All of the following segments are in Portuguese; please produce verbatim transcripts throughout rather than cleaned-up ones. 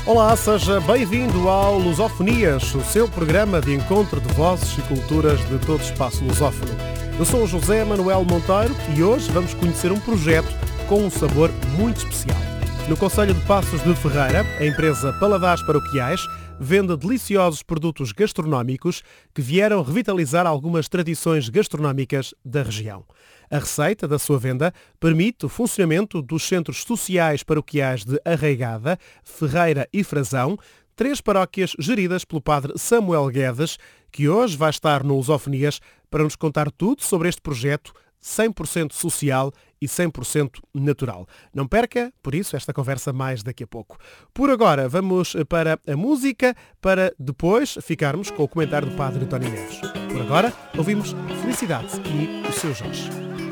Olá, seja bem-vindo ao Lusofonias, o seu programa de encontro de vozes e culturas de todo o espaço lusófono. Eu sou o José Manuel Monteiro e hoje vamos conhecer um projeto com um sabor muito especial. No concelho de Passos de Ferreira, a empresa Paladares Paroquiais vende deliciosos produtos gastronómicos que vieram revitalizar algumas tradições gastronómicas da região. A receita da sua venda permite o funcionamento dos centros sociais paroquiais de Arraigada, Ferreira e Frazão, três paróquias geridas pelo padre Samuel Guedes, que hoje vai estar no Lusofonias para nos contar tudo sobre este projeto cem por cento social e cem por cento natural. Não perca, por isso, esta conversa mais daqui a pouco. Por agora, vamos para a música, para depois ficarmos com o comentário do padre Tony Neves. Por agora, ouvimos Felicidade e o seu Jorge.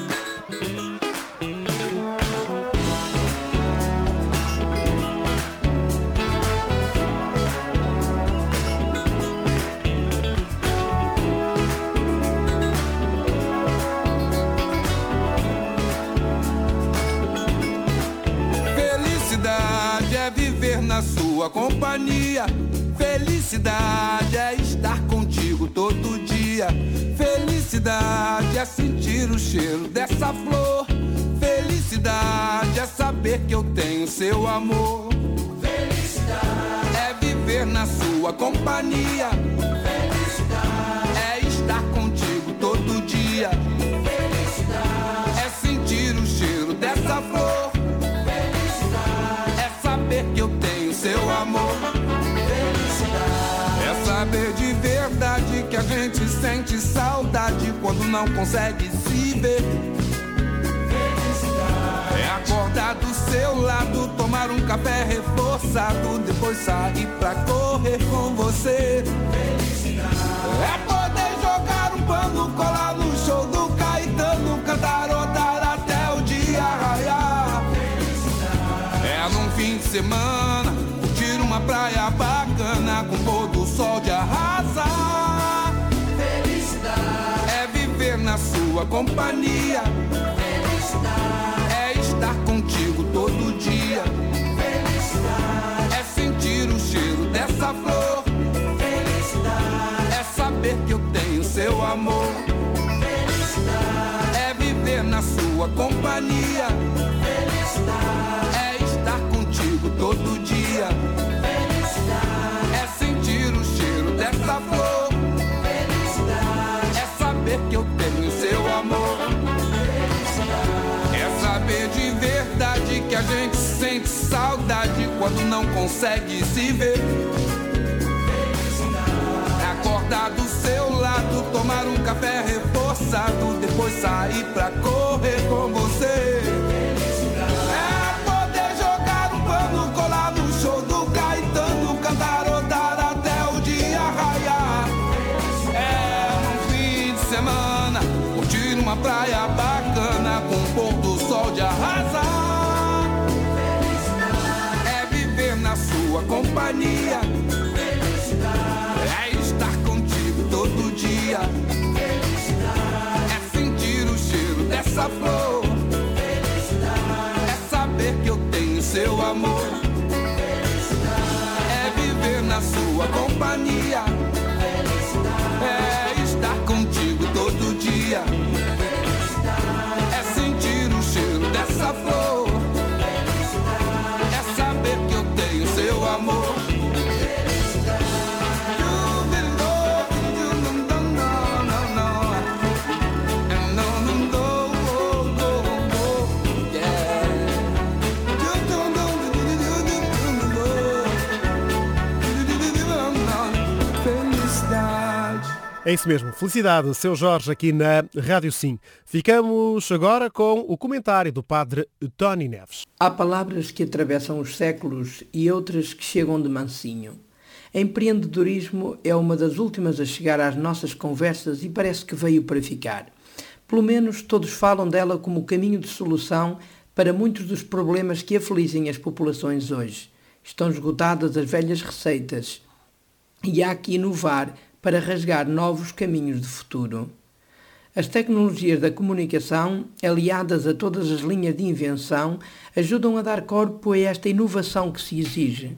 Na sua companhia, felicidade é estar contigo todo dia. Felicidade é sentir o cheiro dessa flor. Felicidade é saber que eu tenho seu amor. Felicidade é viver na sua companhia. Felicidade é estar contigo todo dia. Felicidade é sentir o cheiro dessa flor. Felicidade é saber que eu tenho seu amor. Felicidade é saber de verdade que a gente sente saudade quando não consegue se ver. Felicidade é acordar do seu lado, tomar um café reforçado, depois sair pra correr com você. Felicidade é poder jogar um pano, colar no show do Caetano, cantarotar até o dia raiar. Felicidade é num fim de semana uma praia bacana com pôr do sol de arrasar. Felicidade é viver na sua companhia. Felicidade é estar contigo todo dia. Felicidade é sentir o cheiro dessa flor. Felicidade é saber que eu tenho seu amor. Felicidade é viver na sua companhia. Felicidade é estar contigo todo dia. Dessa flor, felicidade é saber que eu tenho seu amor. Felicidade é saber de verdade que a gente sente saudade quando não consegue se ver. Felicidade é acordar do seu lado, tomar um café reforçado, depois sair pra correr com você. Felicidade é poder jogar um pano, colar no show do Caetano, cantar uma praia bacana com pôr do sol de arrasar. Felicidade é viver na sua companhia. Felicidade é estar contigo todo dia. Felicidade é sentir o cheiro dessa flor. Felicidade é saber que eu tenho seu amor. Felicidade é viver na sua companhia. Felicidade é estar contigo todo dia. É sentir o cheiro dessa flor. Felicidade é saber que eu tenho seu amor. É isso mesmo, felicidade, seu Jorge, aqui na Rádio Sim. Ficamos agora com o comentário do padre Tony Neves. Há palavras que atravessam os séculos e outras que chegam de mansinho. Empreendedorismo é uma das últimas a chegar às nossas conversas e parece que veio para ficar. Pelo menos todos falam dela como o caminho de solução para muitos dos problemas que afligem as populações hoje. Estão esgotadas as velhas receitas e há que inovar para rasgar novos caminhos de futuro. As tecnologias da comunicação, aliadas a todas as linhas de invenção, ajudam a dar corpo a esta inovação que se exige.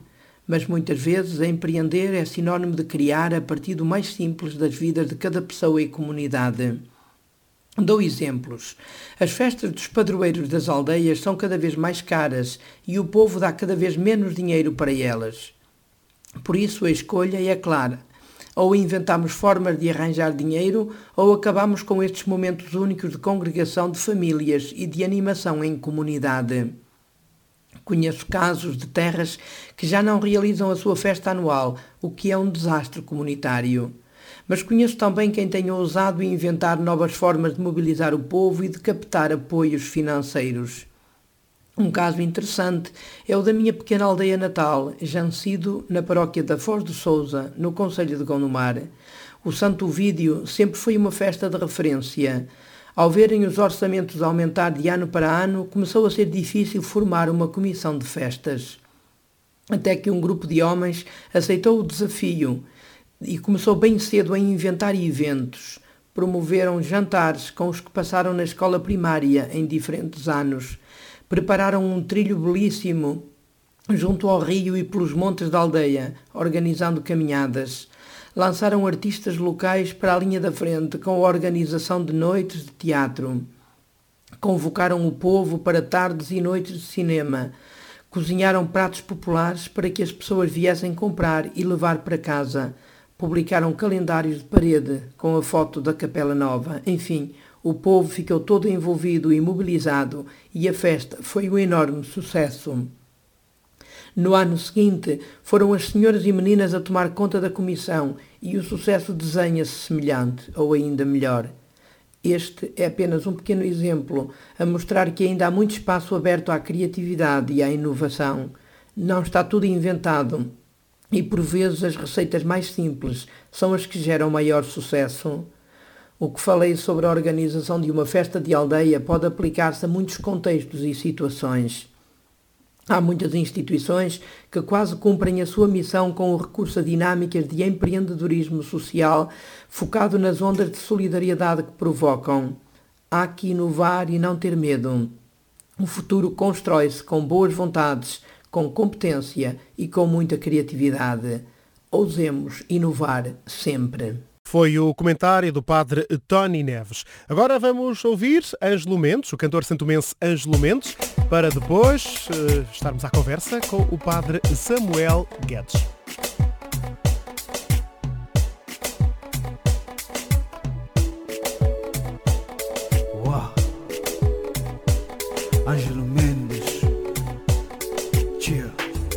Mas muitas vezes empreender é sinónimo de criar a partir do mais simples das vidas de cada pessoa e comunidade. Dou exemplos. As festas dos padroeiros das aldeias são cada vez mais caras e o povo dá cada vez menos dinheiro para elas. Por isso a escolha é clara. Ou inventamos formas de arranjar dinheiro ou acabamos com estes momentos únicos de congregação de famílias e de animação em comunidade. Conheço casos de terras que já não realizam a sua festa anual, o que é um desastre comunitário. Mas conheço também quem tenha ousado inventar novas formas de mobilizar o povo e de captar apoios financeiros. Um caso interessante é o da minha pequena aldeia natal, Jancido, na paróquia da Foz de Sousa, no concelho de Gondomar. O Santo Ovídio sempre foi uma festa de referência. Ao verem os orçamentos aumentar de ano para ano, começou a ser difícil formar uma comissão de festas. Até que um grupo de homens aceitou o desafio e começou bem cedo a inventar eventos. Promoveram jantares com os que passaram na escola primária em diferentes anos. Prepararam um trilho belíssimo junto ao rio e pelos montes da aldeia, organizando caminhadas. Lançaram artistas locais para a linha da frente com a organização de noites de teatro. Convocaram o povo para tardes e noites de cinema. Cozinharam pratos populares para que as pessoas viessem comprar e levar para casa. Publicaram calendários de parede com a foto da Capela Nova. Enfim, o povo ficou todo envolvido e mobilizado e a festa foi um enorme sucesso. No ano seguinte, foram as senhoras e meninas a tomar conta da comissão e o sucesso desenha-se semelhante, ou ainda melhor. Este é apenas um pequeno exemplo a mostrar que ainda há muito espaço aberto à criatividade e à inovação. Não está tudo inventado. E por vezes as receitas mais simples são as que geram maior sucesso. O que falei sobre a organização de uma festa de aldeia pode aplicar-se a muitos contextos e situações. Há muitas instituições que quase cumprem a sua missão com o recurso a dinâmicas de empreendedorismo social focado nas ondas de solidariedade que provocam. Há que inovar e não ter medo. O futuro constrói-se com boas vontades, com competência e com muita criatividade. Ousemos inovar sempre. Foi o comentário do padre Tony Neves. Agora vamos ouvir Ângelo Mendes, o cantor santomense Ângelo Mendes, para depois uh, estarmos à conversa com o padre Samuel Guedes. Uau! Ângelo Mendes. Chill.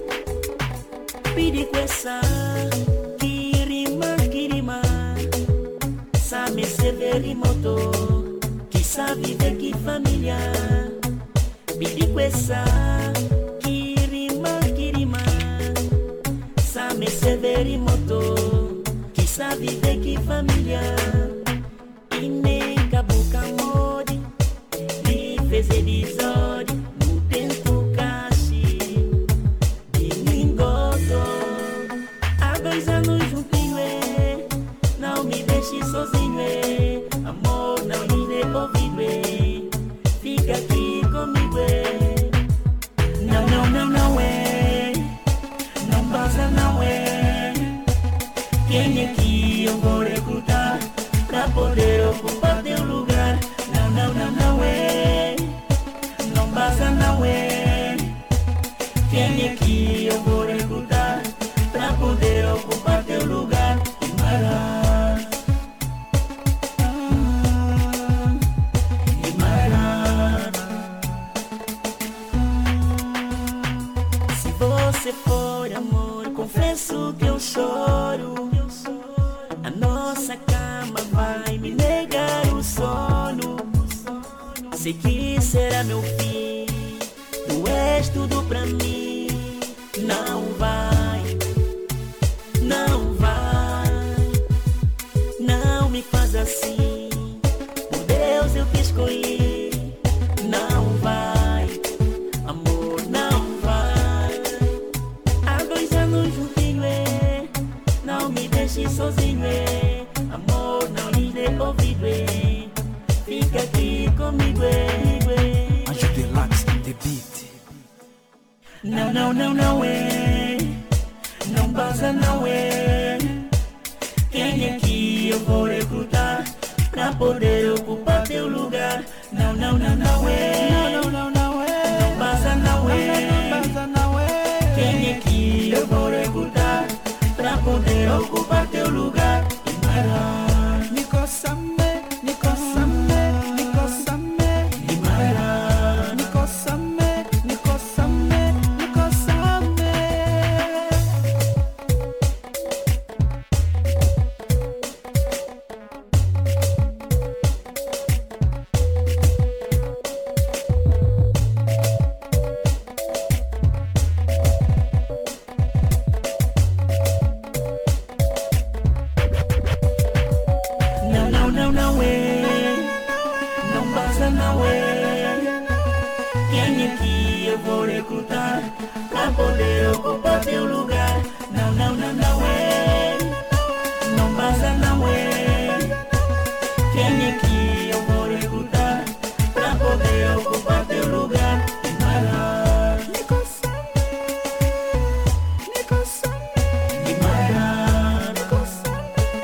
Piriquessa, kirima, kirima. Sabe ser motor, que sabe viver que família. Piriquessa, kirima, kirima. Sabe ser motor, que sabe viver que família. E nem cabuca mode, e fez episódio no tempo caixa de lingoto. Há dois anos juntinho, é, não me deixe sozinho, é, amor, não me dê ouvido, é, fica aqui comigo, é. Não, não, não, não é, não passa, não é. Quem é que eu vou recrutar pra poder ocupar teu lugar? Não, não, não, não é, não passa, não é. Quem é que eu vou recrutar pra poder ocupar teu lugar? Guimarães, Guimarães. Se você for amor, confesso que eu choro. A nossa cama vai me negar o sono. Sei que será meu fim, tu és tudo pra mim. Não vai, não vai, não me faz assim. Por Deus eu te escolhi. Não vai, amor, não vai. Há dois anos juntinho, é, não me deixe sozinho, é, amor, não lhe dê ouvido, é, fica aqui comigo, é. Anjo Deluxe in the beat. Não, não, não, não é, não basta não é. Quem aqui eu vou recrutar pra poder ocupar teu lugar? Não, não, não, não é. Não, não, não, não é. Não basta não é. Não basta não é. Quem aqui eu vou recrutar pra poder ocupar teu lugar? Imara, Nico Same, Nico Same, Nico Same, Imara, Nico Same, Nico Same, Nico Same. não, não, não, não é. Não basta não é. Quem aqui eu vou recrutar pra poder ocupar teu lugar? Não, não, não, não é. Não basta não é. Quem aqui eu vou recrutar pra poder ocupar teu lugar? Imara, Nico Same, Nico Same, Imara, Nico Same.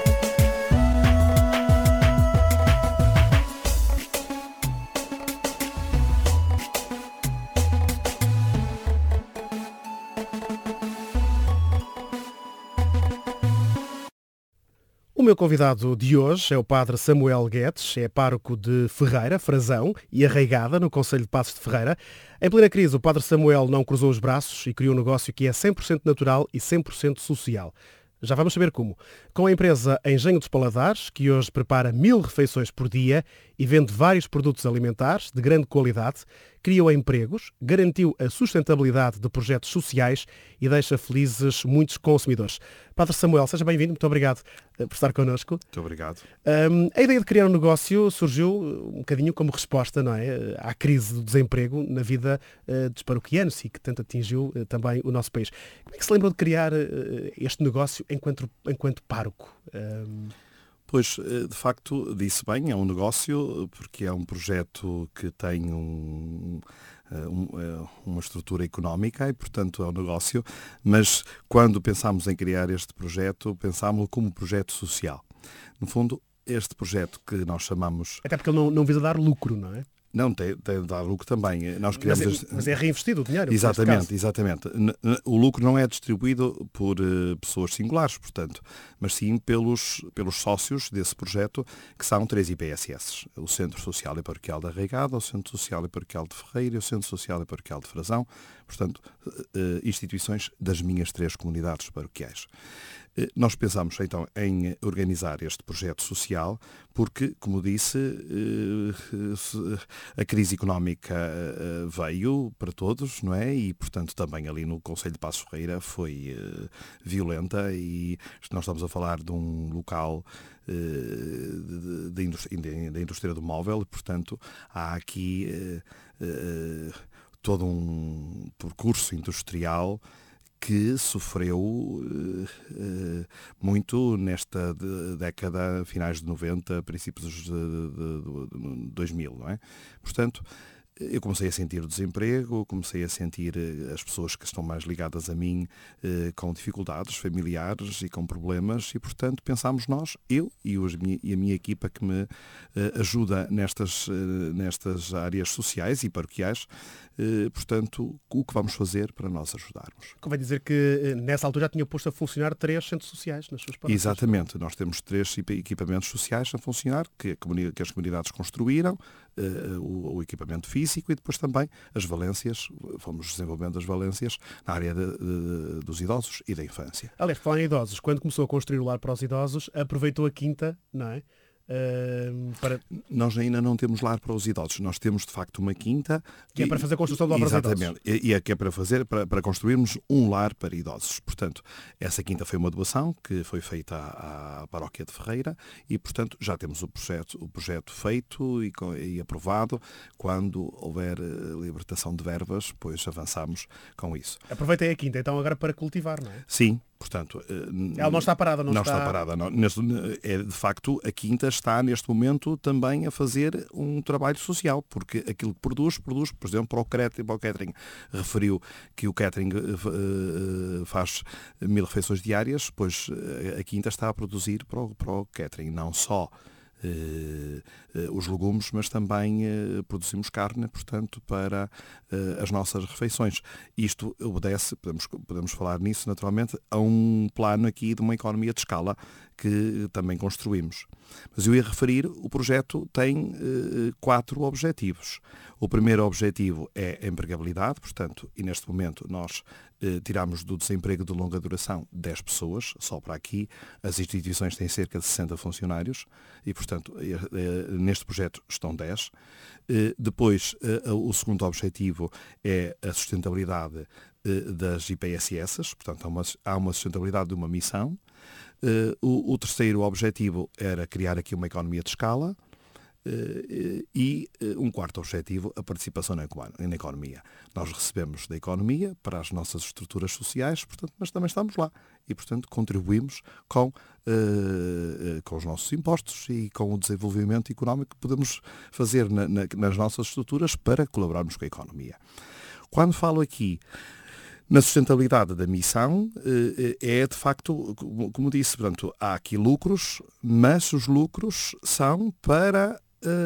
O meu convidado de hoje é o padre Samuel Guedes, é pároco de Ferreira, Frazão e Arraigada, no concelho de Passos de Ferreira. Em plena crise, o padre Samuel não cruzou os braços e criou um negócio que é cem por cento natural e cem por cento social. Já vamos saber como. Com a empresa Engenho dos Paladares, que hoje prepara mil refeições por dia e vende vários produtos alimentares de grande qualidade, criou empregos, garantiu a sustentabilidade de projetos sociais e deixa felizes muitos consumidores. Padre Samuel, seja bem-vindo, muito obrigado por estar connosco. Muito obrigado. Um, a ideia de criar um negócio surgiu um bocadinho como resposta, não é, à crise do desemprego na vida uh, dos paroquianos e que tanto atingiu uh, também o nosso país. Como é que se lembrou de criar uh, este negócio enquanto, enquanto pároco? Um... Pois, de facto, disse bem, é um negócio, porque é um projeto que tem um, um, uma estrutura económica e, portanto, é um negócio, mas quando pensámos em criar este projeto, pensámos-lo como projeto social. No fundo, este projeto que nós chamamos... Até porque ele não, não visa dar lucro, não é? Não, tem, tem de dar lucro também. Nós criamos mas, é, este... mas é reinvestido o dinheiro. Exatamente, exatamente. O lucro não é distribuído por uh, pessoas singulares, portanto, mas sim pelos, pelos sócios desse projeto, que são três I P S S. O Centro Social e Paroquial da Arraigada, o Centro Social e Paroquial de Ferreira e o Centro Social e Paroquial de Frazão. Portanto, uh, instituições das minhas três comunidades paroquiais. Nós pensamos então em organizar este projeto social porque, como disse, a crise económica veio para todos, não é? E, portanto, também ali no Concelho de Passos Ferreira foi violenta e nós estamos a falar de um local da indústria, da indústria do móvel e, portanto, há aqui todo um percurso industrial que sofreu uh, uh, muito nesta de, década, finais de noventa, princípios de, de, de, de dois mil, não é? Portanto, eu comecei a sentir o desemprego, comecei a sentir as pessoas que estão mais ligadas a mim eh, com dificuldades familiares e com problemas e, portanto, pensámos nós, eu e, os, e a minha equipa que me eh, ajuda nestas, eh, nestas áreas sociais e paroquiais, eh, portanto, o que vamos fazer para nós ajudarmos. Convém dizer que nessa altura já tinha posto a funcionar três centros sociais nas suas paróquias. Exatamente, nós temos três equipamentos sociais a funcionar, que, a comunidade, que as comunidades construíram, eh, o, o equipamento físico, e depois também as valências, fomos desenvolvendo as valências na área de, de, dos idosos e da infância. Aliás, falando em idosos, quando começou a construir o lar para os idosos, aproveitou a quinta, não é? Uh, para... Nós ainda não temos lar para os idosos, nós temos de facto uma quinta que é para fazer a construção de obras a idosos. Exatamente, e é que é para fazer para, para construirmos um lar para idosos. Portanto, essa quinta foi uma doação que foi feita à, à paróquia de Ferreira e, portanto, já temos o projeto, o projeto feito e, e aprovado. Quando houver libertação de verbas, pois avançamos com isso. Aproveitei a quinta, então agora para cultivar, não é? Sim. Portanto, ela não está parada, não, não está... está parada. Não. Neste, é, de facto, a Quinta está neste momento também a fazer um trabalho social, porque aquilo que produz, produz, por exemplo, para o catering, para o catering. Referiu que o catering uh, faz mil refeições diárias, pois a Quinta está a produzir para o, para o catering, não só Uh, uh, os legumes, mas também uh, produzimos carne, portanto, para uh, as nossas refeições. Isto obedece, podemos, podemos falar nisso naturalmente, a um plano aqui de uma economia de escala que também construímos. Mas eu ia referir, o projeto tem uh, quatro objetivos. O primeiro objetivo é a empregabilidade, portanto, e neste momento nós eh, tiramos do desemprego de longa duração dez pessoas, só para aqui. As instituições têm cerca de sessenta funcionários e, portanto, eh, eh, neste projeto estão dez. Eh, depois, eh, o segundo objetivo é a sustentabilidade eh, das I P S S, portanto, há uma, há uma sustentabilidade de uma missão. Eh, o, o terceiro objetivo era criar aqui uma economia de escala. Uh, e uh, um quarto objetivo, a participação na, na economia. Nós recebemos da economia para as nossas estruturas sociais, portanto, mas também estamos lá e, portanto, contribuímos com, uh, uh, com os nossos impostos e com o desenvolvimento económico que podemos fazer na, na, nas nossas estruturas para colaborarmos com a economia. Quando falo aqui na sustentabilidade da missão, é de facto, como disse, portanto, há aqui lucros, mas os lucros são para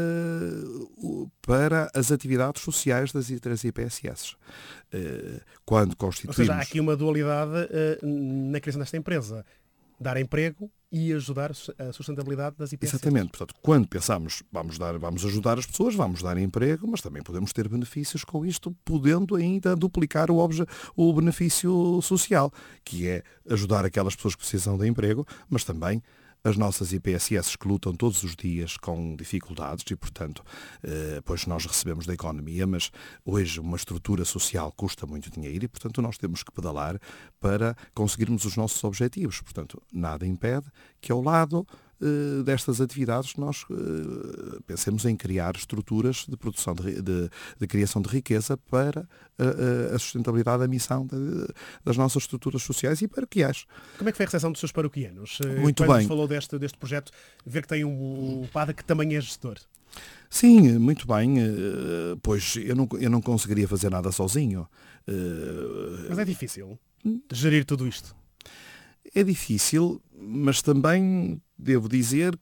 Uh, para as atividades sociais das, das I P S S. Uh, quando constituímos... Ou seja, há aqui uma dualidade uh, na criação desta empresa. Dar emprego e ajudar a sustentabilidade das I P S S. Exatamente. Portanto, quando pensamos vamos, dar, vamos ajudar as pessoas, vamos dar emprego, mas também podemos ter benefícios com isto, podendo ainda duplicar o, obje, o benefício social, que é ajudar aquelas pessoas que precisam de emprego, mas também as nossas I P S S que lutam todos os dias com dificuldades e, portanto, eh, pois nós recebemos da economia, mas hoje uma estrutura social custa muito dinheiro e, portanto, nós temos que pedalar para conseguirmos os nossos objetivos. Portanto, nada impede que ao lado eh, destas atividades nós eh, pensemos em criar estruturas de produção, de, de, de criação de riqueza para a, a sustentabilidade da missão de, das nossas estruturas sociais e paroquiais. Como é que foi a recepção dos seus paroquianos? Muito Quando bem. falou deste, deste projeto, ver que tem um, um padre que também é gestor. Sim, muito bem, pois eu não, eu não conseguiria fazer nada sozinho. Mas é difícil gerir tudo isto. É difícil, mas também devo dizer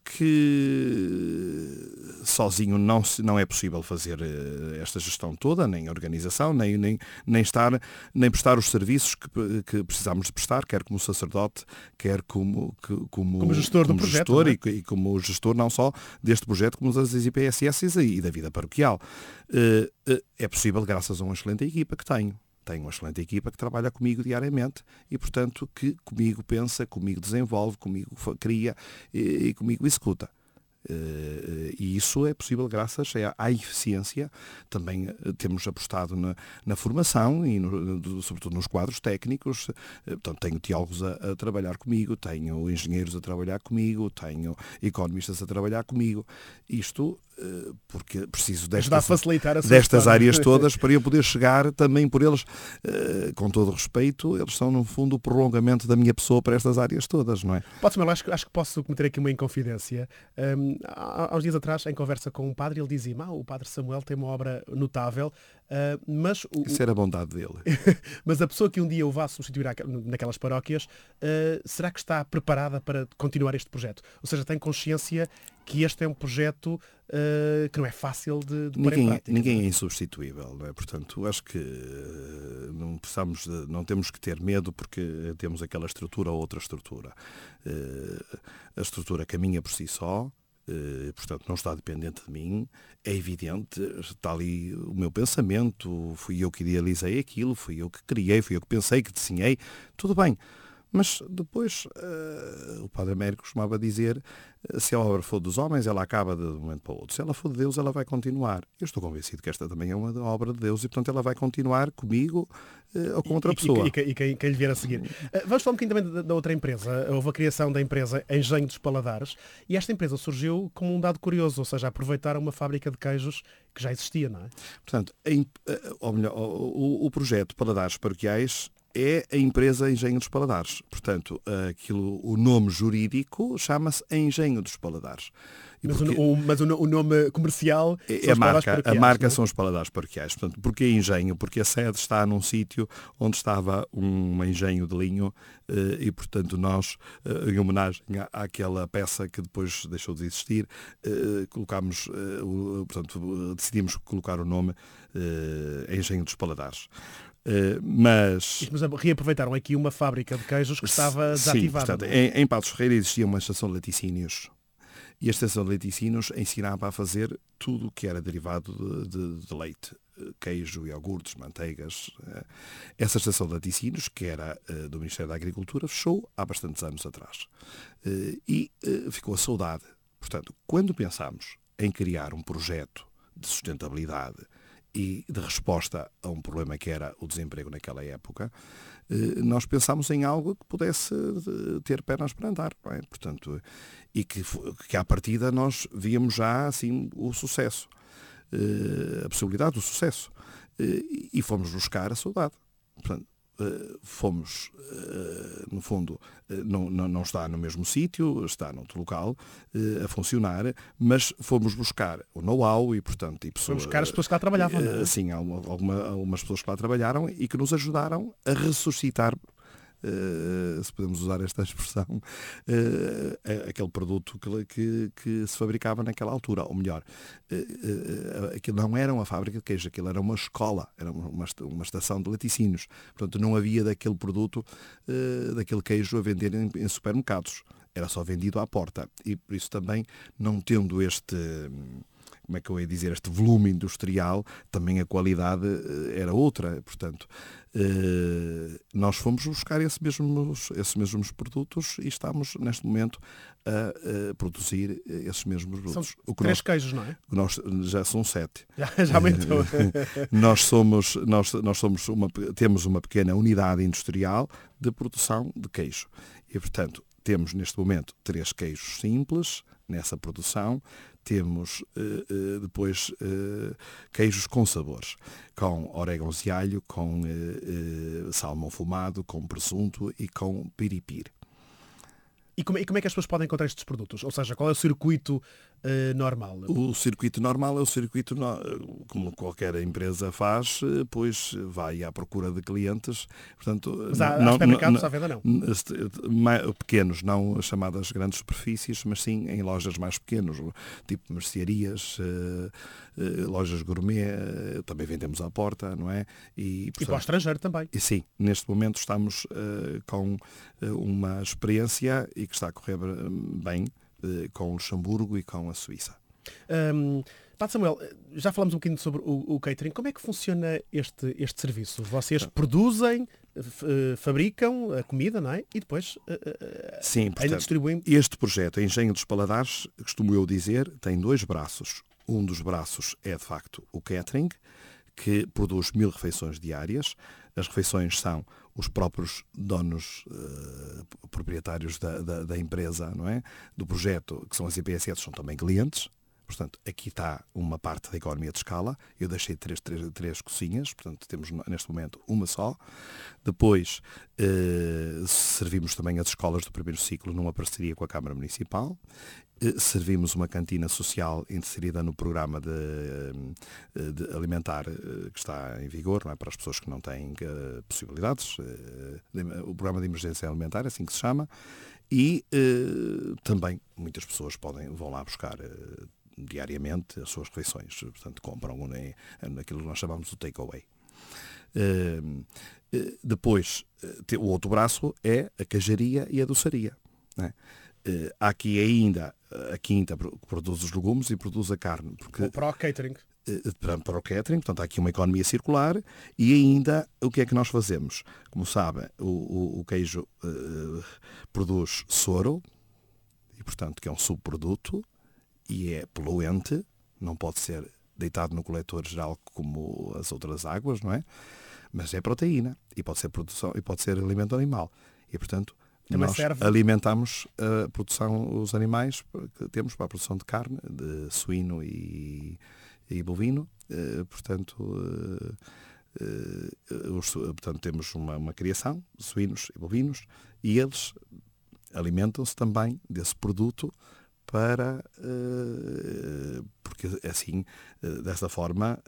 que sozinho não, não é possível fazer esta gestão toda, nem a organização, nem, nem, nem, estar, nem prestar os serviços que, que precisamos de prestar, quer como sacerdote, quer como, como, como gestor como do projeto, gestor é? e, e como gestor não só deste projeto, como das I P S S e da vida paroquial. É possível graças a uma excelente equipa que tenho. Tenho uma excelente equipa que trabalha comigo diariamente e, portanto, que comigo pensa, comigo desenvolve, comigo cria e, e comigo executa. Uh, e isso é possível graças à eficiência. Também uh, temos apostado na, na formação e no, no, sobretudo nos quadros técnicos. Uh, portanto, tenho teólogos a, a trabalhar comigo, tenho engenheiros a trabalhar comigo, tenho economistas a trabalhar comigo. Isto uh, porque preciso destas, a facilitar a destas áreas todas para eu poder chegar também por eles, uh, com todo o respeito, eles são no fundo o prolongamento da minha pessoa para estas áreas todas, não é? Pode-se, acho, acho que posso cometer aqui uma inconfidência. Um, há uns dias atrás, em conversa com um padre, ele dizia-me, ah, o padre Samuel tem uma obra notável, uh, mas... O, Isso era a bondade dele. Mas a pessoa que um dia o vá substituir naquelas paróquias, uh, será que está preparada para continuar este projeto? Ou seja, tem consciência que este é um projeto uh, que não é fácil de, de pôr em prática. Ninguém é insubstituível, não é? Portanto, acho que não precisamos de, não temos que ter medo porque temos aquela estrutura ou outra estrutura. Uh, a estrutura caminha por si só. Uh, portanto, não está dependente de mim, é evidente, está ali o meu pensamento, fui eu que idealizei aquilo, fui eu que criei, fui eu que pensei, que desenhei, tudo bem. Mas depois uh, o Padre Américo costumava dizer, uh, se a obra for dos homens, ela acaba de um momento para o outro. Se ela for de Deus, ela vai continuar. Eu estou convencido que esta também é uma obra de Deus e, portanto, ela vai continuar comigo uh, ou com outra e, pessoa. E, e, e quem, quem lhe vier a seguir. Uh, vamos falar um bocadinho também da, da outra empresa. Houve a criação da empresa Engenho dos Paladares e esta empresa surgiu como um dado curioso, ou seja, aproveitar uma fábrica de queijos que já existia, não é? Portanto, em, ou melhor, o, o projeto Paladares Paroquiais é a empresa Engenho dos Paladares. Portanto, aquilo, o nome jurídico chama-se Engenho dos Paladares. E mas porque... o, mas o, o nome comercial é são a marca, a marca não? são os paladares paroquiais. Portanto, porque engenho? Porque a sede está num sítio onde estava um engenho de linho e, portanto, nós, em homenagem àquela peça que depois deixou de existir, colocámos, portanto, decidimos colocar o nome Engenho dos Paladares. Uh, mas... mas reaproveitaram aqui uma fábrica de queijos que estava desativada. Sim, portanto, em, em Paços Ferreira existia uma estação de laticínios e a estação de laticínios ensinava a fazer tudo o que era derivado de, de, de leite, queijo, iogurtes, manteigas. Essa estação de laticínios, que era uh, do Ministério da Agricultura, fechou há bastantes anos atrás uh, e uh, ficou a saudade. Portanto, quando pensámos em criar um projeto de sustentabilidade e de resposta a um problema que era o desemprego naquela época, nós pensámos em algo que pudesse ter pernas para andar, não é? Portanto, e que, que à partida nós víamos já assim o sucesso, a possibilidade do sucesso, e fomos buscar a saudade. Portanto, fomos, no fundo, não, não está no mesmo sítio, está noutro local a funcionar, mas fomos buscar o know-how e, portanto, e pessoas, fomos buscar as pessoas que lá trabalhavam, não é? Sim, alguma, algumas pessoas que lá trabalharam e que nos ajudaram a ressuscitar, Uh, se podemos usar esta expressão, uh, aquele produto que, que, que se fabricava naquela altura, ou melhor, uh, uh, aquilo não era uma fábrica de queijo, aquilo era uma escola, era uma, uma estação de laticínios, portanto não havia daquele produto, uh, daquele queijo a vender em, em supermercados, era só vendido à porta, e por isso também, não tendo este... como é que eu ia dizer, este volume industrial, também a qualidade era outra. Portanto, nós fomos buscar esses mesmos, esses mesmos produtos e estamos, neste momento, a, a produzir esses mesmos produtos. São três nós, queijos, não é? Nós, já são sete. Já, já aumentou. nós somos, nós, nós somos uma, temos uma pequena unidade industrial de produção de queijo. E, portanto, temos, neste momento, três queijos simples nessa produção. Temos uh, uh, depois uh, queijos com sabores, com orégãos e alho, com uh, uh, salmão fumado, com presunto e com piripiri. E como, e como é que as pessoas podem encontrar estes produtos? Ou seja, qual é o circuito uh, normal? O circuito normal é o circuito, no... como qualquer empresa faz, pois vai à procura de clientes. Portanto, mas há, não, há supermercados à venda, não? Pequenos, não as chamadas grandes superfícies, mas sim em lojas mais pequenas, tipo mercearias, uh, uh, lojas gourmet, uh, também vendemos à porta, não é? E, portanto, e para o estrangeiro também. E, sim, neste momento estamos uh, com uh, uma experiência e que está a correr bem uh, com o Luxemburgo e com a Suíça. Um, Padre Samuel, já falamos um bocadinho sobre o, o catering. Como é que funciona este, este serviço? Vocês então, produzem, uh, fabricam a comida, não é? E depois uh, uh, sim, ainda portanto, distribuem... Este projeto, Engenho dos Paladares, costumo eu dizer, tem dois braços. Um dos braços é, de facto, o catering, que produz mil refeições diárias. As refeições são os próprios donos, uh, proprietários da, da, da empresa, não é? Do projeto, que são as I P S S, são também clientes. Portanto, aqui está uma parte da economia de escala. Eu deixei três, três, três cozinhas, portanto, temos neste momento uma só. Depois, eh, servimos também as escolas do primeiro ciclo numa parceria com a Câmara Municipal. Eh, servimos uma cantina social inserida no programa de, de alimentar eh, que está em vigor, não é? Para as pessoas que não têm eh, possibilidades. Eh, de, o programa de emergência alimentar, é assim que se chama. E eh, também muitas pessoas podem, vão lá buscar eh, diariamente as suas refeições, portanto compram né, naquilo que nós chamamos de takeaway. Uh, uh, depois, uh, o outro braço é a queijaria e a doçaria. Né? Uh, há aqui ainda a quinta que produz os legumes e produz a carne. Porque, para o catering. Uh, para, para o catering, portanto há aqui uma economia circular e ainda o que é que nós fazemos? Como sabem, o, o, o queijo uh, produz soro, e portanto que é um subproduto, e é poluente, não pode ser deitado no coletor geral como as outras águas, não é? Mas é proteína e pode ser produção e pode ser alimento animal. E portanto, também nós serve. Alimentamos a produção, os animais que temos para a produção de carne, de suíno e, e bovino. Uh, portanto, uh, os, portanto, temos uma, uma criação de suínos e bovinos e eles alimentam-se também desse produto para, porque assim, desta forma,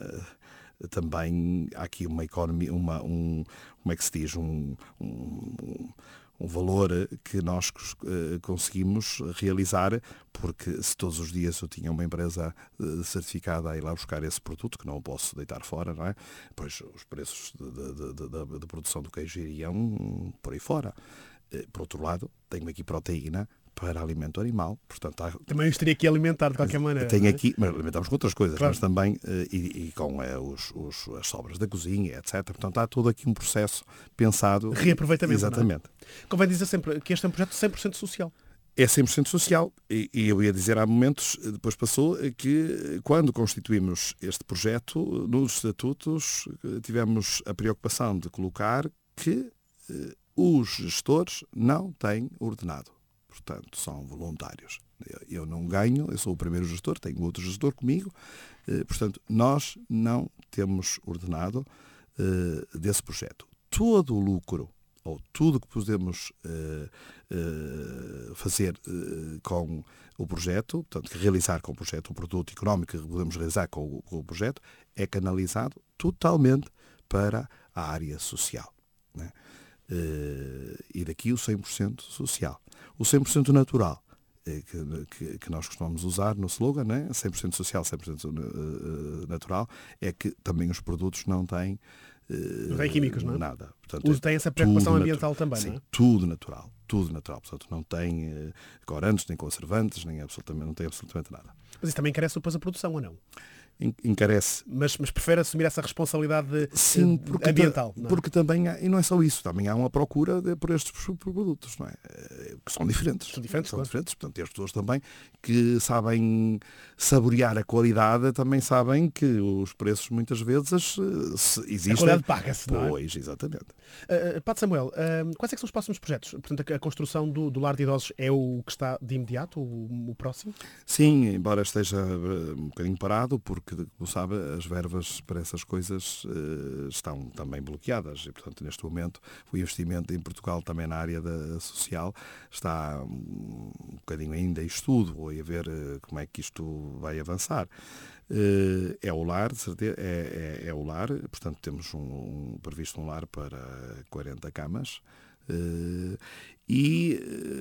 também há aqui uma economia, uma, um, como é que se diz, um, um, um valor que nós conseguimos realizar, porque se todos os dias eu tinha uma empresa certificada a ir lá buscar esse produto, que não o posso deitar fora, não é? Pois os preços de, de, de, de produção do queijo iriam por aí fora. Por outro lado, tenho aqui proteína para alimento animal, portanto há... também os teria que alimentar de qualquer maneira. Tenho é? aqui, mas alimentamos com outras coisas, claro. Mas também e, e com é, os, os, as sobras da cozinha, etcétera. Portanto há todo aqui um processo pensado. Reaproveitamento. Exatamente. Não é? Convém dizer sempre que este é um projeto cem por cento social. É cem por cento social e, e eu ia dizer há momentos, depois passou, que quando constituímos este projeto, nos estatutos tivemos a preocupação de colocar que eh, os gestores não têm ordenado. Portanto, são voluntários. Eu não ganho, eu sou o primeiro gestor, tenho outro gestor comigo. Portanto, nós não temos ordenado uh, desse projeto. Todo o lucro, ou tudo que podemos uh, uh, fazer uh, com o projeto, portanto, realizar com o projeto, o produto económico que podemos realizar com o, com o projeto, é canalizado totalmente para a área social, né? Uh, e daqui o cem por cento social. O cem por cento natural, uh, que, que, que nós costumamos usar no slogan, né? cem por cento social, cem por cento uh, natural, é que também os produtos não têm, uh, não tem químicos, não é? Nada. Portanto, é tem essa preocupação ambiental natural. também, Sim, não é? tudo natural, tudo natural. Portanto, não tem uh, corantes, nem conservantes, nem absolutamente, não tem absolutamente nada. Mas isso também encarece depois a produção, ou não? Encarece. Mas, mas prefere assumir essa responsabilidade Sim, porque ambiental. Ta, não é? Porque também há, e não é só isso, também há uma procura de, por estes produtos, não é? Que são diferentes. São diferentes, são claro. diferentes. Portanto, e as pessoas também que sabem saborear a qualidade também sabem que os preços muitas vezes se, existem. A qualidade paga-se, não é? Pois, exatamente. Uh, Padre Samuel, uh, quais é que são os próximos projetos? Portanto, a, a construção do, do lar de idosos é o que está de imediato, o, o próximo? Sim, embora esteja um bocadinho parado, porque, como sabe, as verbas para essas coisas uh, estão também bloqueadas e, portanto, neste momento o investimento em Portugal também na área da social está um, um bocadinho ainda em estudo, ou a ver uh, como é que isto vai avançar. Uh, é o lar, de certeza, é, é, é o lar, portanto temos um, um, previsto um lar para quarenta camas. Uh, e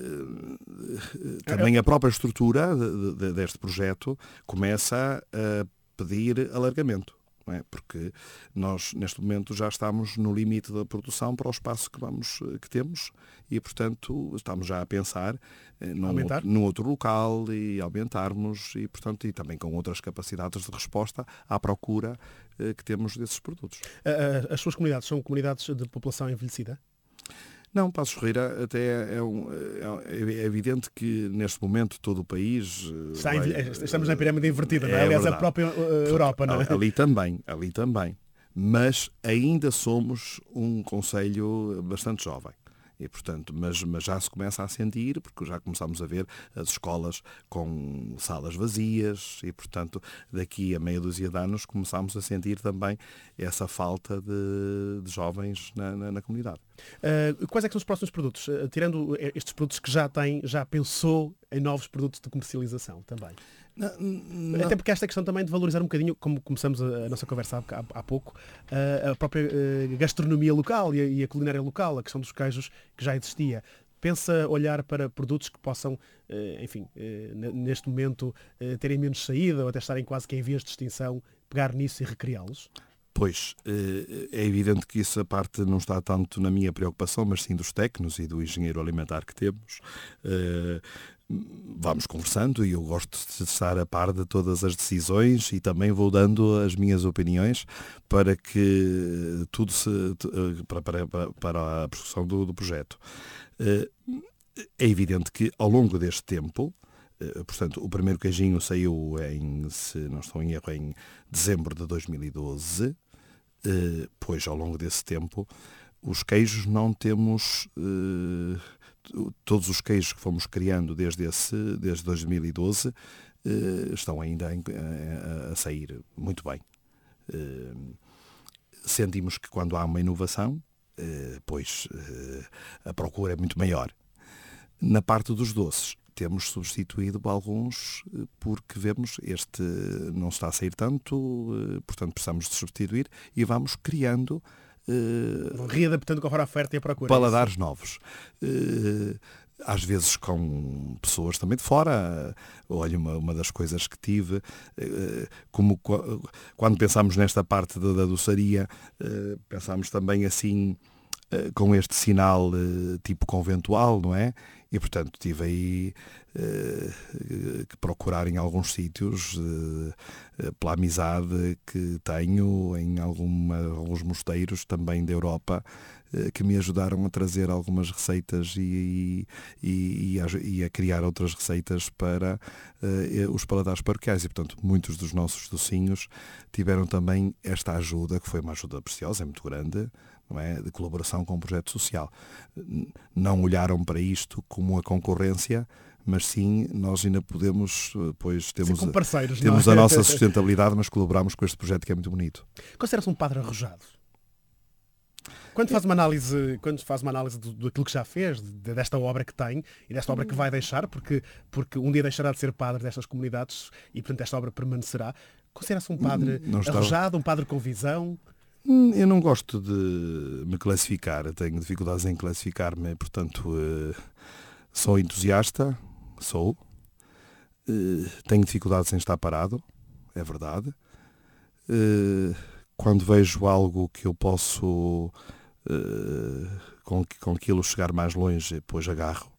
uh, também a própria estrutura de, de, deste projeto começa a pedir alargamento, não é? Porque nós neste momento já estamos no limite da produção para o espaço que, vamos, que temos e, portanto, estamos já a pensar num, num outro local e aumentarmos e, portanto, e também com outras capacidades de resposta à procura que temos desses produtos. As suas comunidades são comunidades de população envelhecida? Não, Passos Ferreira até é, um, é evidente que neste momento todo o país... Está vai, estamos na pirâmide invertida, não é? é Aliás, verdade. a própria uh, Europa, não é? Ali também, ali também. Mas ainda somos um concelho bastante jovem. E, portanto, mas, mas já se começa a sentir, porque já começamos a ver as escolas com salas vazias e, portanto, daqui a meia dúzia de anos começamos a sentir também essa falta de, de jovens na, na, na comunidade. Uh, quais é que são os próximos produtos? Uh, tirando estes produtos que já tem, já pensou em novos produtos de comercialização também? Não, não. Até porque esta questão também de valorizar um bocadinho, como começamos a, a nossa conversa há, há pouco, uh, a própria uh, gastronomia local e a, e a culinária local, a questão dos queijos que já existia. Pensa olhar para produtos que possam, uh, enfim, uh, neste momento uh, terem menos saída ou até estarem quase que em vias de extinção, pegar nisso e recriá-los? Pois, é evidente que isso a parte não está tanto na minha preocupação, mas sim dos técnicos e do engenheiro alimentar que temos. Vamos conversando e eu gosto de estar a par de todas as decisões e também vou dando as minhas opiniões para que tudo se para, para, para a prossecução do, do projeto. É evidente que ao longo deste tempo, portanto, o primeiro queijinho saiu em, se não estou em erro, em dezembro de dois mil e doze, pois ao longo desse tempo os queijos não temos, todos os queijos que fomos criando desde, esse, desde dois mil e doze estão ainda a sair muito bem. sentimos que quando há uma inovação, pois a procura é muito maior. Na parte dos doces, temos substituído alguns porque vemos este não está a sair tanto, portanto precisamos de substituir e vamos criando uh, readaptando conforme a oferta e a procura. Paladares novos. Uh, às vezes com pessoas também de fora. Olha, uma, uma das coisas que tive, uh, como quando pensámos nesta parte da, da doçaria, uh, pensámos também assim, uh, com este sinal uh, tipo conventual, não é? E, portanto, tive aí uh, que procurar em alguns sítios, uh, uh, pela amizade que tenho em alguma, alguns mosteiros também da Europa, uh, que me ajudaram a trazer algumas receitas e, e, e, a, e a criar outras receitas para uh, os paladares paroquiais. E, portanto, muitos dos nossos docinhos tiveram também esta ajuda, que foi uma ajuda preciosa, é muito grande, não é? De colaboração com o projeto social. Não olharam para isto como uma concorrência, mas sim, nós ainda podemos, pois temos, com parceiros, temos não é? a nossa sustentabilidade, mas colaboramos com este projeto que é muito bonito. Considera-se um padre arrojado? Quando faz uma análise, quando faz uma análise do, daquilo que já fez, de, desta obra que tem e desta obra que vai deixar, porque, porque um dia deixará de ser padre destas comunidades e, portanto, esta obra permanecerá, considera-se um padre não está... arrojado, um padre com visão? Eu não gosto de me classificar, tenho dificuldades em classificar-me, portanto, sou entusiasta, sou, tenho dificuldades em estar parado, é verdade. Quando vejo algo que eu posso, com, com aquilo chegar mais longe, depois agarro.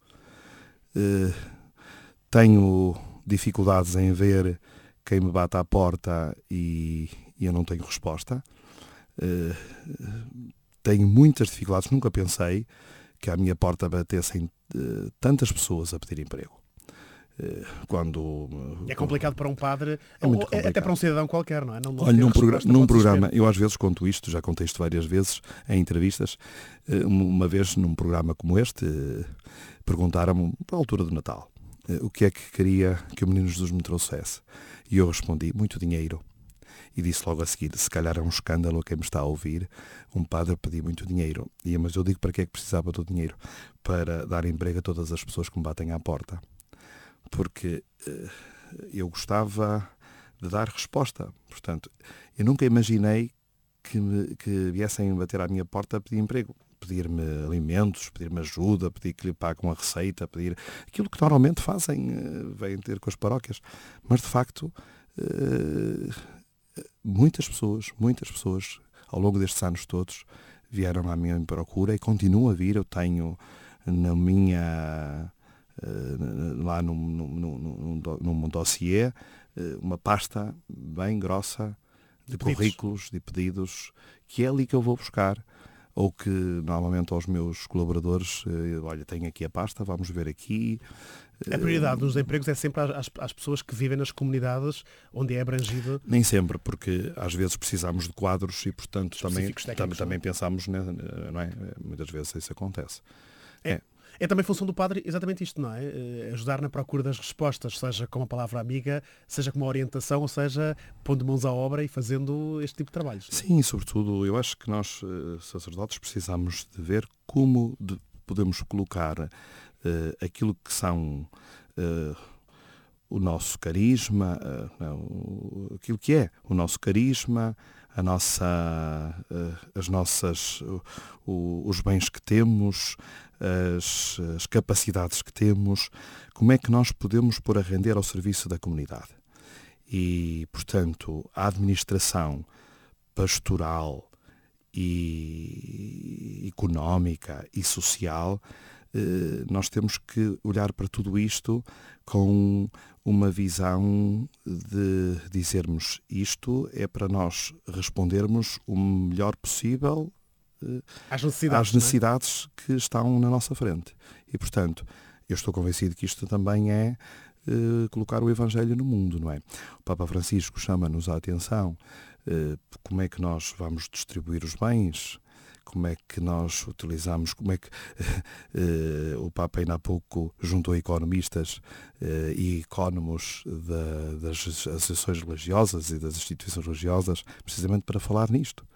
Tenho dificuldades em ver quem me bate à porta e, e eu não tenho resposta. Uh, tenho muitas dificuldades, nunca pensei que à minha porta batessem uh, tantas pessoas a pedir emprego. Uh, quando uh, é complicado para um padre, é ou, muito até para um cidadão qualquer, não é? Não, não Olha, num, programa, num programa, desespero. Eu às vezes conto isto, já contei isto várias vezes em entrevistas. Uh, uma vez num programa como este, uh, perguntaram-me, para a altura do Natal, uh, o que é que queria que o Menino Jesus me trouxesse. E eu respondi, muito dinheiro. E disse logo a seguir, se calhar é um escândalo a quem me está a ouvir, um padre pedir muito dinheiro. E, mas eu digo para que é que precisava do dinheiro? Para dar emprego a todas as pessoas que me batem à porta. Porque uh, eu gostava de dar resposta. Portanto, eu nunca imaginei que, me, que viessem bater à minha porta a pedir emprego. Pedir-me alimentos, pedir-me ajuda, pedir que lhe pague uma receita, pedir aquilo que normalmente fazem, uh, vêm ter com as paróquias. Mas, de facto... Uh, Muitas pessoas, muitas pessoas, ao longo destes anos todos, vieram à minha procura e continuam a vir. Eu tenho na minha, lá num, num, num, num dossiê, uma pasta bem grossa de, de currículos, de pedidos, que é ali que eu vou buscar. Ou que normalmente aos meus colaboradores, olha, tenho aqui a pasta, vamos ver aqui. A prioridade dos empregos é sempre às, às pessoas que vivem nas comunidades onde é abrangido. Nem sempre, porque às vezes precisamos de quadros e, portanto, também, também, também pensamos, né, não é? Muitas vezes isso acontece. É. é. É também função do padre exatamente isto, não é? Ajudar na procura das respostas, seja com uma palavra amiga, seja com uma orientação, ou seja, pondo mãos à obra e fazendo este tipo de trabalhos. Sim, e sobretudo, eu acho que nós, sacerdotes, precisamos de ver como de, podemos colocar uh, aquilo que são uh, o nosso carisma, uh, não, aquilo que é o nosso carisma, a nossa, uh, as nossas, uh, uh, os bens que temos, As, as capacidades que temos, como é que nós podemos pôr a render ao serviço da comunidade. E, portanto, a administração pastoral e económica e social, eh, nós temos que olhar para tudo isto com uma visão de dizermos isto é para nós respondermos o melhor possível às necessidades, às necessidades é? que estão na nossa frente. E, portanto, eu estou convencido que isto também é uh, colocar o Evangelho no mundo, não é? O Papa Francisco chama-nos a atenção uh, como é que nós vamos distribuir os bens, como é que nós utilizamos, como é que uh, uh, o Papa ainda há pouco juntou economistas uh, e ecónomos da, das associações religiosas e das instituições religiosas, precisamente para falar nisto.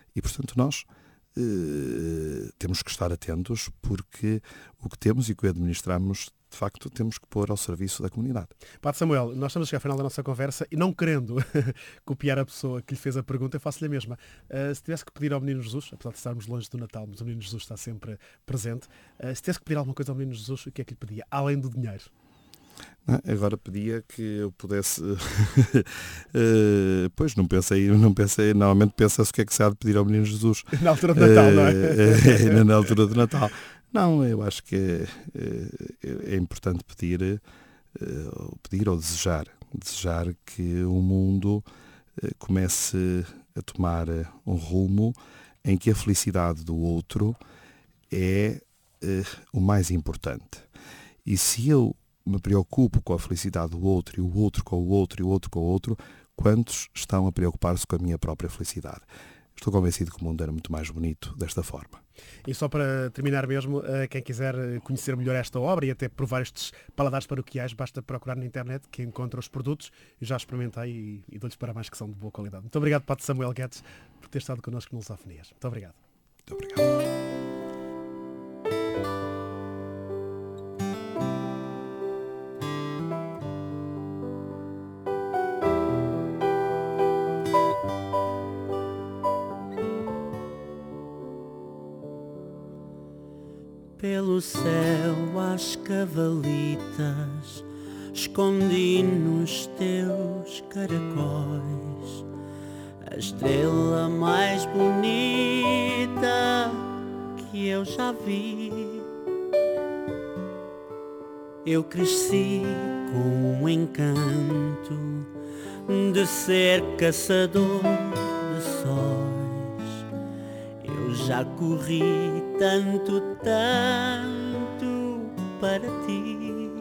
E, portanto, nós eh, temos que estar atentos, porque o que temos e o que administramos, de facto, temos que pôr ao serviço da comunidade. Padre Samuel, nós estamos a chegar ao final da nossa conversa e não querendo copiar a pessoa que lhe fez a pergunta, eu faço-lhe a mesma. Uh, se tivesse que pedir ao Menino Jesus, apesar de estarmos longe do Natal, mas o Menino Jesus está sempre presente, uh, se tivesse que pedir alguma coisa ao Menino Jesus, o que é que lhe pedia, além do dinheiro? Não, agora pedia que eu pudesse... uh, pois, não pensei, não pensei, normalmente pensa-se o que é que se há de pedir ao Menino Jesus. Na altura do Natal, uh, não é? é? Na altura do Natal. Não, eu acho que é, é, é importante pedir, uh, pedir ou desejar, desejar que o mundo uh, comece a tomar um rumo em que a felicidade do outro é uh, o mais importante. E se eu me preocupo com a felicidade do outro, e o outro com o outro, e o outro com o outro, quantos estão a preocupar-se com a minha própria felicidade? Estou convencido que o mundo era muito mais bonito desta forma. E só para terminar mesmo, quem quiser conhecer melhor esta obra e até provar estes paladares paroquiais, basta procurar na internet que encontra os produtos. Eu já experimentei e, e dou-lhes para mais que são de boa qualidade. Muito obrigado, Padre Samuel Guedes, por ter estado connosco no Lusofonias. Muito obrigado. Muito obrigado. Pelo céu às cavalitas escondi nos teus caracóis a estrela mais bonita que eu já vi. Eu cresci com o encanto de ser caçador de sóis. Eu já corri tanto, tanto para ti.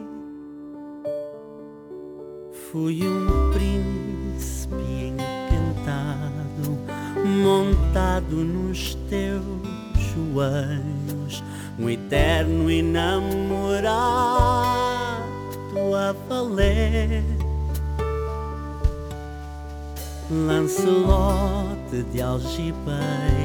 Fui um príncipe encantado, montado nos teus joelhos, um eterno enamorado a valer. Lancelote de algibeira,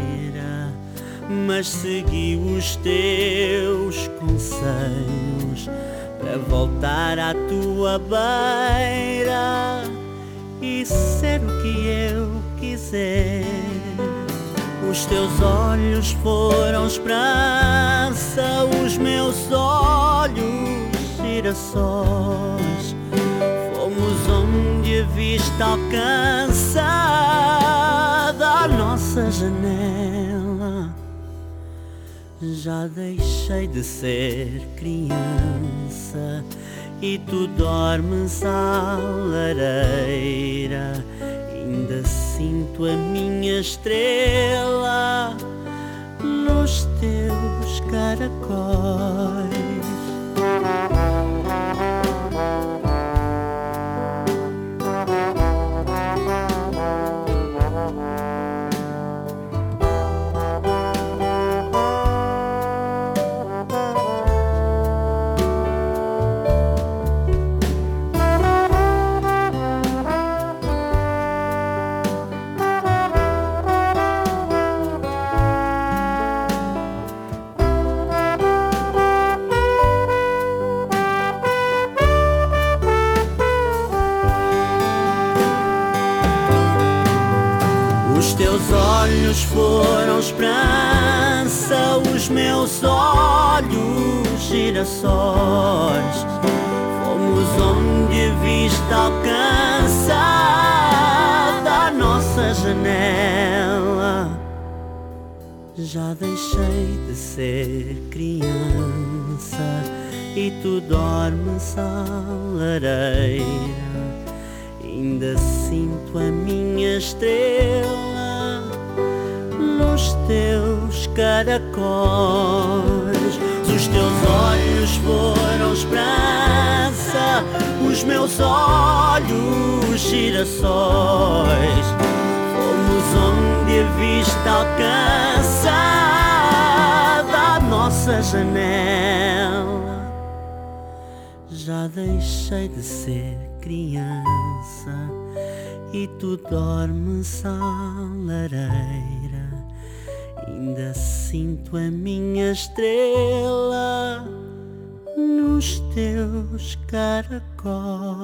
mas segui os teus conselhos para voltar à tua beira e ser o que eu quiser. Os teus olhos foram esperança, os meus olhos girassóis. Fomos onde a vista alcança da nossa janela. Já deixei de ser criança e tu dormes à lareira. Ainda sinto a minha estrela nos teus caracóis. Foram esperança, os meus olhos girassóis. Fomos onde a vista alcança da nossa janela. Já deixei de ser criança e tu dormes à lareira. Ainda sinto a minha estrela nos teus caracóis. Os teus olhos foram esperança, os meus olhos girassóis. Fomos onde a vista alcança da nossa janela. Já deixei de ser criança e tu dormes à lareira. Ainda sinto a minha estrela nos teus caracóis.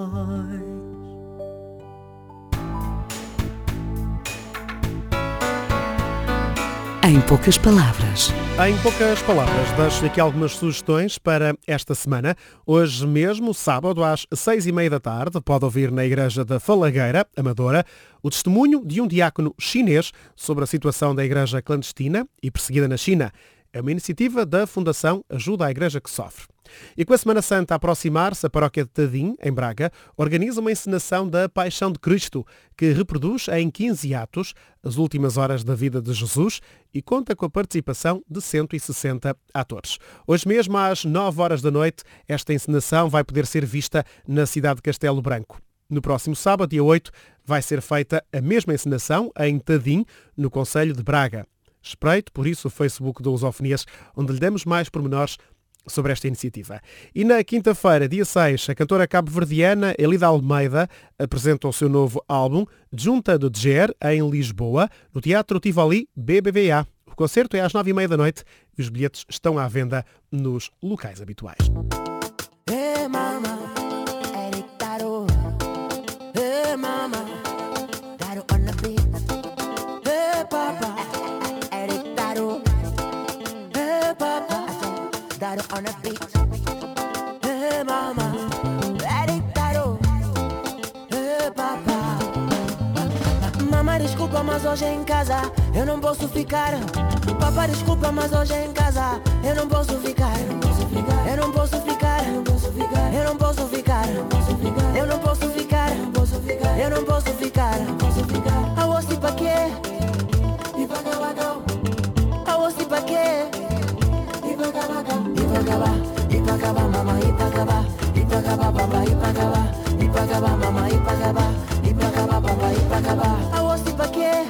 Em poucas palavras. Em poucas palavras, deixo aqui algumas sugestões para esta semana. Hoje mesmo, sábado, às seis e meia da tarde, pode ouvir na Igreja da Falagueira, Amadora, o testemunho de um diácono chinês sobre a situação da igreja clandestina e perseguida na China. É uma iniciativa da Fundação Ajuda à Igreja que Sofre. E com a Semana Santa a aproximar-se, a paróquia de Tadim, em Braga, organiza uma encenação da Paixão de Cristo, que reproduz em quinze atos as últimas horas da vida de Jesus e conta com a participação de cento e sessenta atores. Hoje mesmo, às nove horas da noite, esta encenação vai poder ser vista na cidade de Castelo Branco. No próximo sábado, dia oito, vai ser feita a mesma encenação em Tadim, no concelho de Braga. Espreite, por isso, o Facebook do Lusofonias, onde lhe damos mais pormenores sobre esta iniciativa. E na quinta-feira, dia seis, a cantora cabo-verdiana Elida Almeida apresenta o seu novo álbum Junta do Djer, em Lisboa, no Teatro Tivoli B B V A. O concerto é às nove e meia da noite e os bilhetes estão à venda nos locais habituais. Hey mama, Eric Taro. Hey mama, Taro on the beat. Hey papa, Eric Taro. Hey papa, Taro on the beat. Hey mama, Eric Taro. Hey papa. Mama, desculpa, mas hoje em casa eu não posso ficar. Papa, desculpa, mas hoje em casa eu não posso ficar. Eu não posso ficar. Eu não posso ficar. Eu não posso ficar. Eu não posso ficar. Eu não posso ficar. Eu não posso ficar. Eu não posso ficar. Eu não posso ficar. I was pa quê? E pra acabar. I was pa quê? E pra acabar. E pra acabar. E pra acabar, mama. E pra acabar. E pra acabar, papa. E pra acabar. E pra acabar, mama. E pra acabar. E pra acabar, papa. E pra acabar. I was pa quê?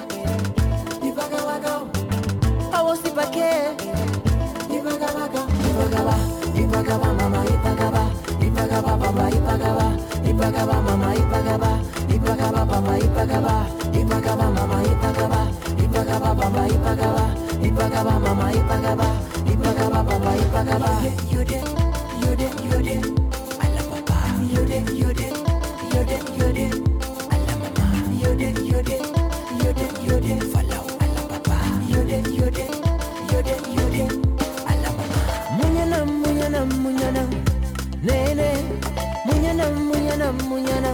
E pra acabar. I was pa quê? E pra acabar. E pra acabar. E pra acabar, mama. E pra acabar. E pra acabar, papa. E pra acabar. E pra acabar, mama. E pra acabar. E pra acabar, papa. E pra acabar. E pra acabar, mama. E pra acabar. E pra acabar, papa. E pra acabar. E pra acabar, mama. E pra acabar. E pra acabar, papa. E pra acabar. You did, you did, you did. I love papa. You did, you did, you did, you did. I love mama. You did, you did, you did, you did. Follow, I love papa. You did, you did, you did, you did. I love mama. Munyana, munyana, munyana. Nene, munyana, munyana, munyana.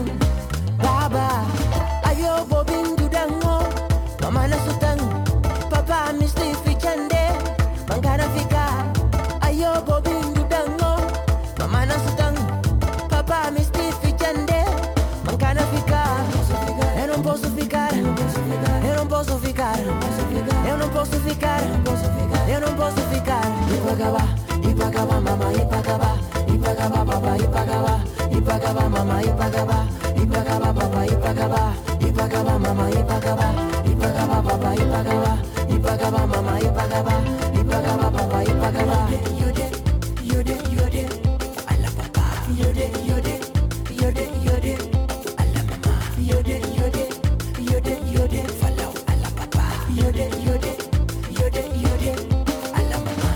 Baba, ayo bobin dudango. Mama na sutang, papa misti fichande. Mangana fika, ayo bobin dudango. Mama na sutang, papa misti fichande. Mangana fika, eu não posso ficar, eu não posso ficar, eu não posso ficar, eu não posso ficar. E pra acabar, e pra acabar, mama, e pra acabar. E pra acabar, papa, e pra acabar. E pra acabar, mama, e pra acabar. E pra acabar, papa, e pra acabar. E pra acabar, mama, e pra acabar. E pra acabar, papa, e pra acabar. E pra acabar, mama, e pra acabar. E pra acabar, papa, e pra acabar. You did, you did, you did. I love papa. You did, you did, you did, you did. I love mama. You did, you did, you did, you did. Follow, I love papa. You did, you did, you did, you did. I love mama.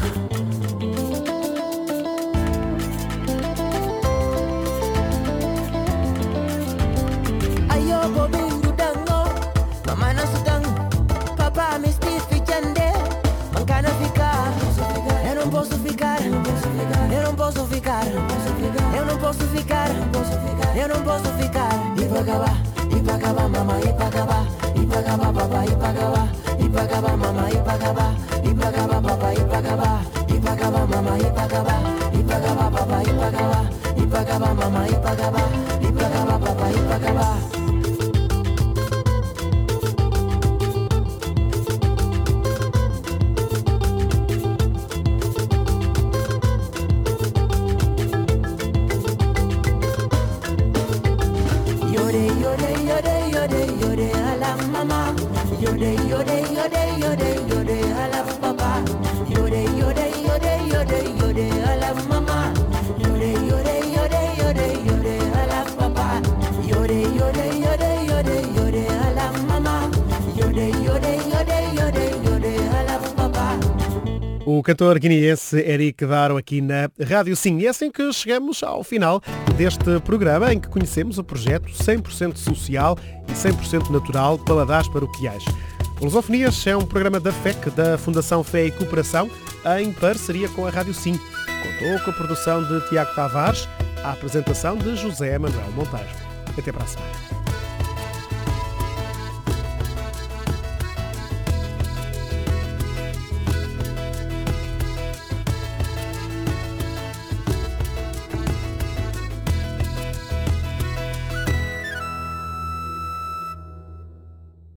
Ayo bobin dudango, mama na sutang, papa misti fichande, mancana ficar, eu não posso ficar, eu não posso ficar, eu não posso ficar, eu não posso ficar, e pra acabar, e pra acabar, mama, e pra acabar, e pra acabar, papa, e pra acabar, e pra acabar, mama, e pra acabar, e pra acabar, papa, e pra acabar, e pra acabar, mama, e pra acabar, e pra acabar, papa, e pra acabar, e pra acabar, mama, e pra acabar, e pra acabar, papa, e pra acabar. Yode, yode, yode, yode, yode, I love mama. Yode, yode, yode, yode, yode, I love papa. Yode, yode, yode, yode, yode, I love mama. Yode, yode, yode, yode, yode, I love papa. Yode, yode, yode, yode, yode, I love mama. Yode, yode, yode, yode, yode, I love papa. o cantor guineense Eric Daro aqui na Rádio Sim. E é assim que chegamos ao final deste programa em que conhecemos o projeto cem por cento social e cem por cento natural Paladares Paroquiais. O Lusofonias é um programa da F E C, da Fundação Fé e Cooperação, em parceria com a Rádio Sim. Contou com a produção de Tiago Tavares, a apresentação de José Manuel Monteiro. Até para a semana.